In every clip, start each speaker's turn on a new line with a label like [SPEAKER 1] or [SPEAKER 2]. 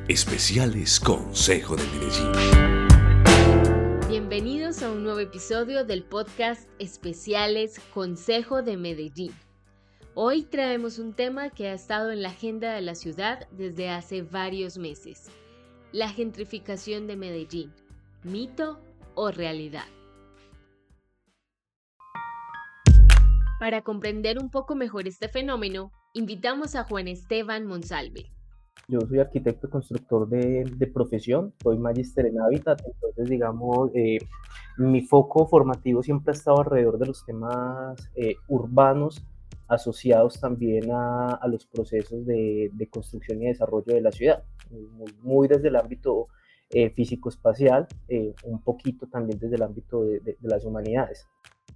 [SPEAKER 1] Especiales Consejo de Medellín.
[SPEAKER 2] Bienvenidos a un nuevo episodio del podcast Especiales Consejo de Medellín. Hoy traemos un tema que ha estado en la agenda de la ciudad desde hace varios meses: la gentrificación de Medellín, ¿mito o realidad? Para comprender un poco mejor este fenómeno, invitamos a Juan Esteban Monsalve.
[SPEAKER 3] Yo soy arquitecto y constructor de profesión, soy magíster en hábitat, entonces digamos, mi foco formativo siempre ha estado alrededor de los temas urbanos, asociados también a los procesos de construcción y desarrollo de la ciudad, muy desde el ámbito físico-espacial, un poquito también desde el ámbito de las humanidades.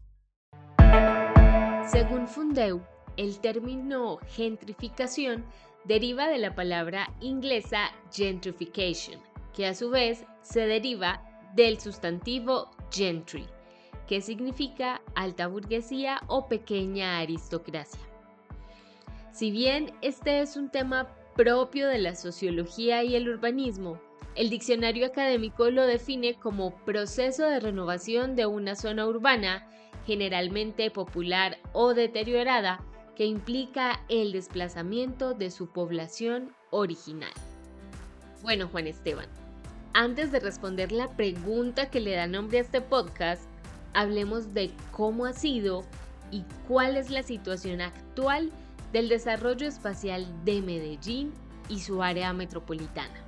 [SPEAKER 2] Según Fundeu, el término gentrificación deriva de la palabra inglesa gentrification, que a su vez se deriva del sustantivo gentry, que significa alta burguesía o pequeña aristocracia. Si bien este es un tema propio de la sociología y el urbanismo, el diccionario académico lo define como proceso de renovación de una zona urbana, generalmente popular o deteriorada, que implica el desplazamiento de su población original. Bueno, Juan Esteban, antes de responder la pregunta que le da nombre a este podcast, hablemos de cómo ha sido y cuál es la situación actual del desarrollo espacial de Medellín y su área metropolitana.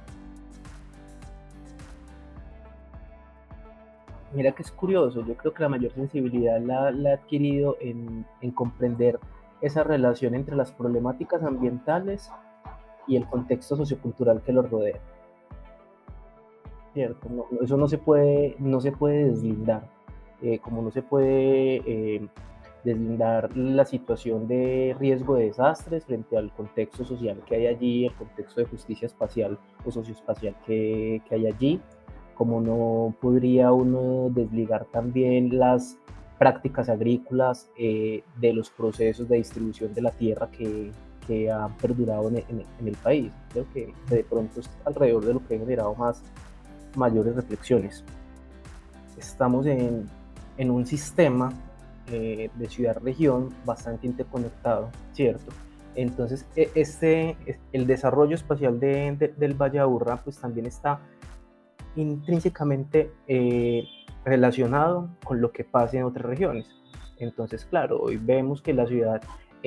[SPEAKER 3] Mira que es curioso, yo creo que la mayor sensibilidad la he adquirido en comprender esa relación entre las problemáticas ambientales y el contexto sociocultural que los rodea. ¿Cierto? Eso no se puede deslindar, como no se puede deslindar la situación de riesgo de desastres frente al contexto social que hay allí, el contexto de justicia espacial o socioespacial que hay allí, como no podría uno desligar también las prácticas agrícolas de los procesos de distribución de la tierra que han perdurado en el país. Creo que de pronto es alrededor de lo que ha generado mayores reflexiones. Estamos en un sistema de ciudad-región bastante interconectado, ¿cierto? Entonces el desarrollo espacial del Valle Aburrá pues también está intrínsecamente relacionado con lo que pasa en otras regiones. Entonces, claro, hoy vemos que la ciudad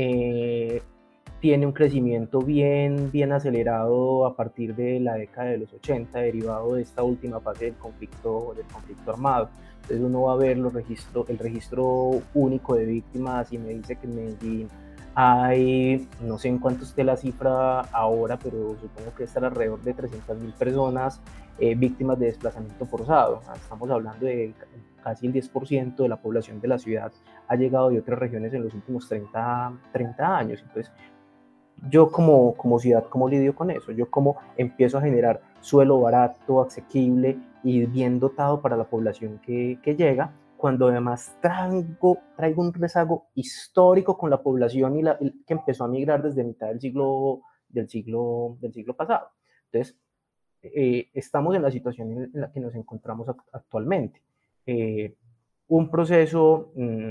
[SPEAKER 3] tiene un crecimiento bien acelerado a partir de la década de los 80, derivado de esta última fase del conflicto armado. Entonces uno va a ver el registro único de víctimas y me dice que en Medellín hay, no sé en cuánto esté la cifra ahora, pero supongo que estará alrededor de 300.000 personas víctimas de desplazamiento forzado. Estamos hablando de casi el 10% de la población de la ciudad ha llegado de otras regiones en los últimos 30 años. Entonces, yo como ciudad, ¿cómo lidio con eso? Yo cómo empiezo a generar suelo barato, asequible y bien dotado para la población que llega, cuando además traigo un rezago histórico con la población que empezó a migrar desde mitad del siglo pasado. Entonces, estamos en la situación en la que nos encontramos actualmente. Un proceso,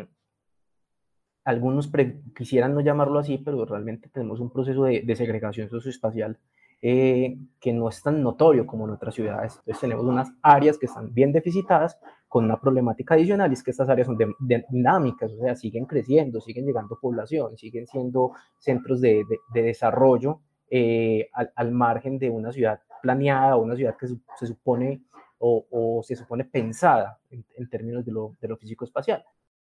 [SPEAKER 3] algunos quisieran no llamarlo así, pero realmente tenemos un proceso de segregación socioespacial que no es tan notorio como en otras ciudades. Entonces tenemos unas áreas que están bien deficitadas, con una problemática adicional, y es que estas áreas son dinámicas, o sea, siguen creciendo, siguen llegando población, siguen siendo centros de desarrollo al margen de una ciudad planeada, o una ciudad que se supone o se supone pensada en términos de lo físico-espacial.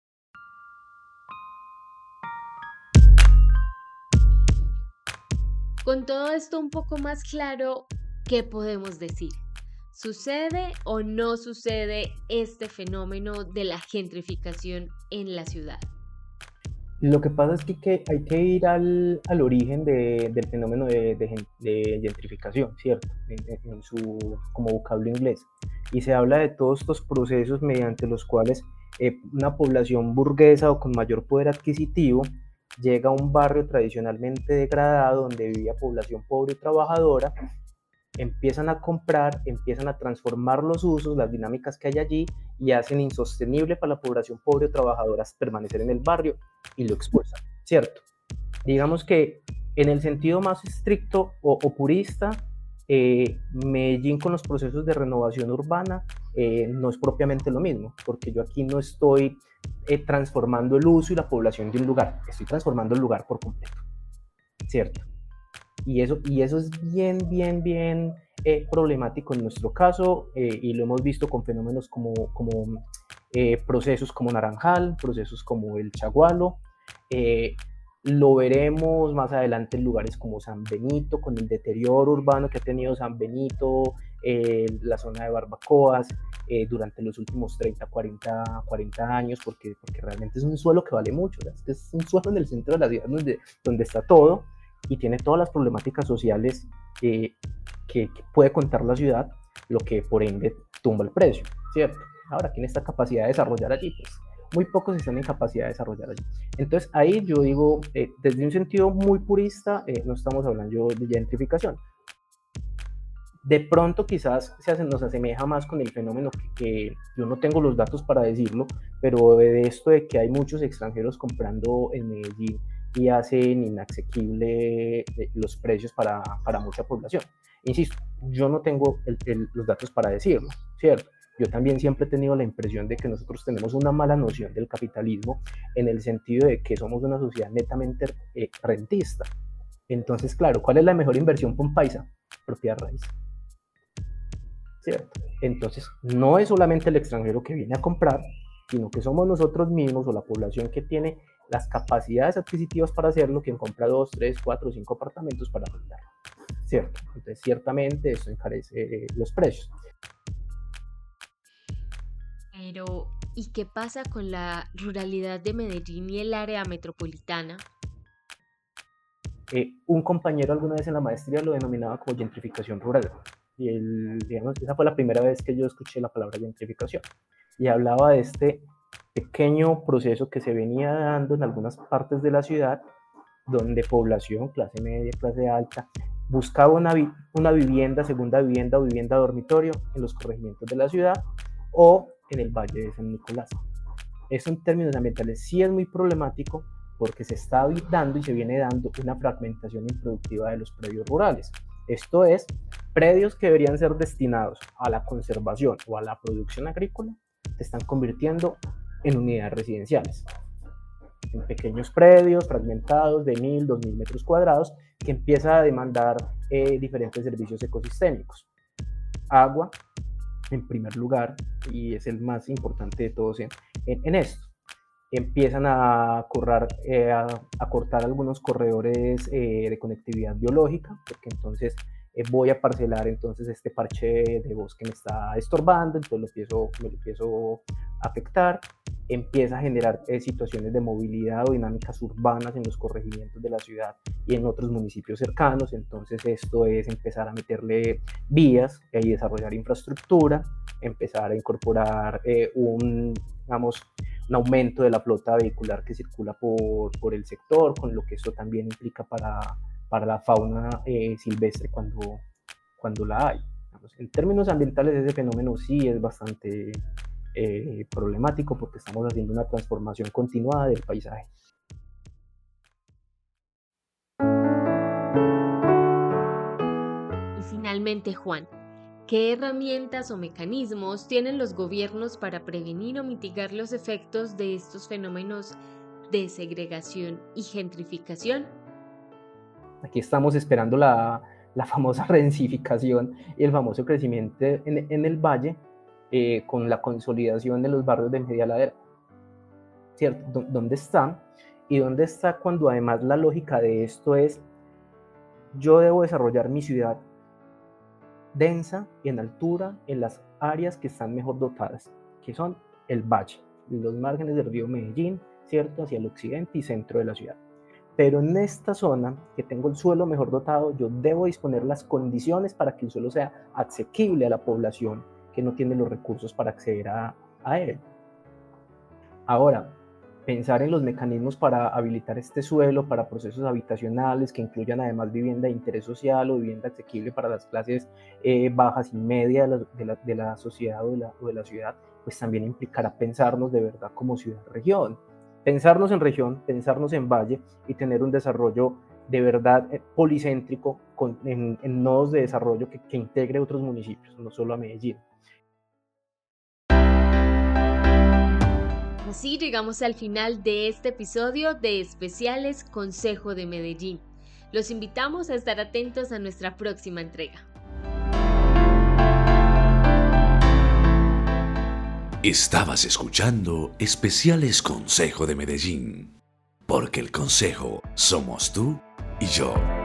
[SPEAKER 2] Con todo esto un poco más claro, ¿qué podemos decir? ¿Sucede o no sucede este fenómeno de la gentrificación en la ciudad?
[SPEAKER 3] Lo que pasa es que hay que ir al origen del fenómeno de gentrificación, ¿cierto? En su como vocablo inglés. Y se habla de todos estos procesos mediante los cuales una población burguesa o con mayor poder adquisitivo llega a un barrio tradicionalmente degradado donde vivía población pobre y trabajadora, empiezan a comprar, empiezan a transformar los usos, las dinámicas que hay allí y hacen insostenible para la población pobre o trabajadora permanecer en el barrio y lo expulsan, ¿cierto? Digamos que en el sentido más estricto o purista, Medellín con los procesos de renovación urbana no es propiamente lo mismo, porque yo aquí no estoy transformando el uso y la población de un lugar, estoy transformando el lugar por completo, ¿cierto? Y eso es bien problemático en nuestro caso, y lo hemos visto con fenómenos como procesos como Naranjal, procesos como el Chagualo, lo veremos más adelante en lugares como San Benito, con el deterioro urbano que ha tenido San Benito, la zona de Barbacoas, durante los últimos 30, 40 años, porque realmente es un suelo que vale mucho, ¿verdad? Es un suelo en el centro de la ciudad donde está todo, y tiene todas las problemáticas sociales que puede contar la ciudad, lo que por ende tumba el precio, ¿cierto? Ahora, ¿quién está en capacidad de desarrollar allí? Pues muy pocos están en capacidad de desarrollar allí. Entonces ahí yo digo, desde un sentido muy purista, no estamos hablando de gentrificación. De pronto quizás nos asemeja más con el fenómeno que yo no tengo los datos para decirlo, pero de esto de que hay muchos extranjeros comprando en Medellín y hacen inasequible los precios para mucha población. Insisto, yo no tengo los datos para decirlo, ¿cierto? Yo también siempre he tenido la impresión de que nosotros tenemos una mala noción del capitalismo en el sentido de que somos una sociedad netamente rentista. Entonces, claro, ¿cuál es la mejor inversión para un paisa? Propiedad raíz. ¿Cierto? Entonces, no es solamente el extranjero que viene a comprar, sino que somos nosotros mismos o la población que tiene las capacidades adquisitivas para hacerlo, quien compra 2, 3, 4, 5 apartamentos para arrendarlo, ¿cierto? Entonces, ciertamente eso encarece los precios.
[SPEAKER 2] Pero, ¿y qué pasa con la ruralidad de Medellín y el área metropolitana?
[SPEAKER 3] Un compañero alguna vez en la maestría lo denominaba como gentrificación rural. Y digamos, esa fue la primera vez que yo escuché la palabra gentrificación. Y hablaba de este pequeño proceso que se venía dando en algunas partes de la ciudad, donde población, clase media, clase alta, buscaba una vivienda, segunda vivienda o vivienda dormitorio en los corregimientos de la ciudad o en el Valle de San Nicolás. Eso en términos ambientales sí es muy problemático, porque se está dando y se viene dando una fragmentación improductiva de los predios rurales. Esto es, predios que deberían ser destinados a la conservación o a la producción agrícola, se están convirtiendo en unidades residenciales, en pequeños predios fragmentados de 1000, 2000 metros cuadrados, que empieza a demandar diferentes servicios ecosistémicos. Agua, en primer lugar, y es el más importante de todos en esto. Empiezan a cortar algunos corredores de conectividad biológica, porque entonces voy a parcelar entonces este parche de bosque me está estorbando, entonces me lo empiezo a afectar. Empieza a generar situaciones de movilidad o dinámicas urbanas en los corregimientos de la ciudad y en otros municipios cercanos. Entonces esto es empezar a meterle vías y desarrollar infraestructura, empezar a incorporar un aumento de la flota vehicular que circula por el sector, con lo que eso también implica para la fauna silvestre cuando la hay. En términos ambientales, ese fenómeno sí es bastante problemático, porque estamos haciendo una transformación continuada del paisaje.
[SPEAKER 2] Y finalmente, Juan, ¿qué herramientas o mecanismos tienen los gobiernos para prevenir o mitigar los efectos de estos fenómenos de segregación y gentrificación?
[SPEAKER 3] Aquí estamos esperando la famosa densificación y el famoso crecimiento en el valle, con la consolidación de los barrios de media ladera, ¿cierto? ¿Dónde está? Y dónde está cuando además la lógica de esto es, yo debo desarrollar mi ciudad densa y en altura en las áreas que están mejor dotadas, que son el valle, los márgenes del río Medellín, ¿cierto? Hacia el occidente y centro de la ciudad. Pero en esta zona, que tengo el suelo mejor dotado, yo debo disponer las condiciones para que el suelo sea asequible a la población que no tiene los recursos para acceder a él. Ahora, pensar en los mecanismos para habilitar este suelo para procesos habitacionales que incluyan además vivienda de interés social o vivienda asequible para las clases bajas y medias de la sociedad o de la ciudad, pues también implicará pensarnos de verdad como ciudad-región. Pensarnos en región, pensarnos en valle y tener un desarrollo de verdad policéntrico en nodos de desarrollo que integre otros municipios, no solo a Medellín.
[SPEAKER 2] Así llegamos al final de este episodio de Especiales Consejo de Medellín. Los invitamos a estar atentos a nuestra próxima entrega.
[SPEAKER 1] Estabas escuchando Especiales Consejo de Medellín, porque el consejo somos tú y yo.